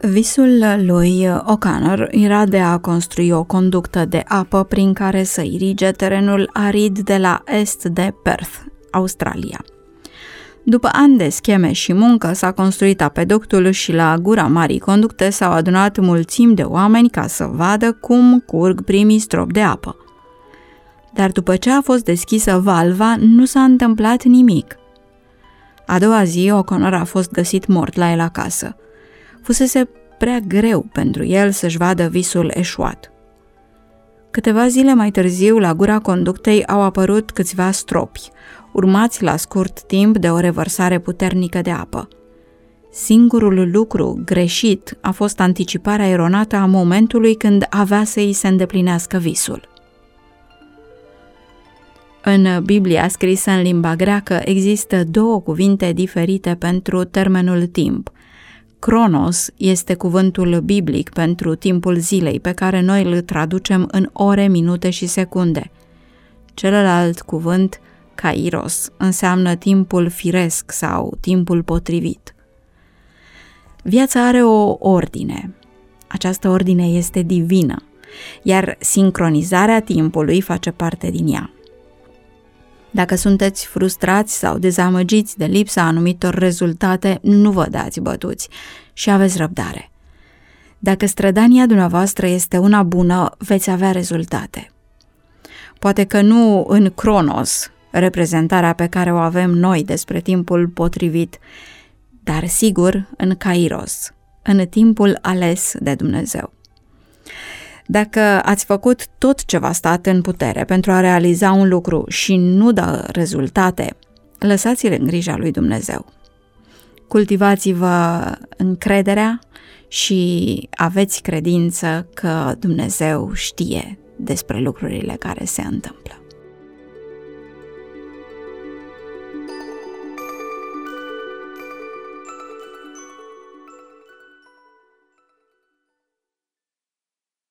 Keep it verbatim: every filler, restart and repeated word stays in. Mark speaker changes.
Speaker 1: Visul lui O'Connor era de a construi o conductă de apă prin care să irige terenul arid de la est de Perth, Australia. După ani de scheme și muncă s-a construit apeductul și la gura marii conducte s-au adunat mulțimi de oameni ca să vadă cum curg primii stropi de apă. Dar după ce a fost deschisă valva, nu s-a întâmplat nimic. A doua zi, O'Connor a fost găsit mort la el acasă. Fusese prea greu pentru el să-și vadă visul eșuat. Câteva zile mai târziu, la gura conductei au apărut câțiva stropi, urmați la scurt timp de o revărsare puternică de apă. Singurul lucru greșit a fost anticiparea eronată a momentului când avea să îi se îndeplinească visul. În Biblia scrisă în limba greacă există două cuvinte diferite pentru termenul timp. Cronos este cuvântul biblic pentru timpul zilei, pe care noi îl traducem în ore, minute și secunde. Celălalt cuvânt, kairos, înseamnă timpul firesc sau timpul potrivit. Viața are o ordine. Această ordine este divină, iar sincronizarea timpului face parte din ea. Dacă sunteți frustrați sau dezamăgiți de lipsa anumitor rezultate, nu vă dați bătuți și aveți răbdare. Dacă strădania dumneavoastră este una bună, veți avea rezultate. Poate că nu în Cronos, reprezentarea pe care o avem noi despre timpul potrivit, dar sigur în Kairos, în timpul ales de Dumnezeu. Dacă ați făcut tot ce v-a stat în putere pentru a realiza un lucru și nu dă rezultate, lăsați-l în grija lui Dumnezeu. Cultivați-vă încrederea și aveți credință că Dumnezeu știe despre lucrurile care se întâmplă.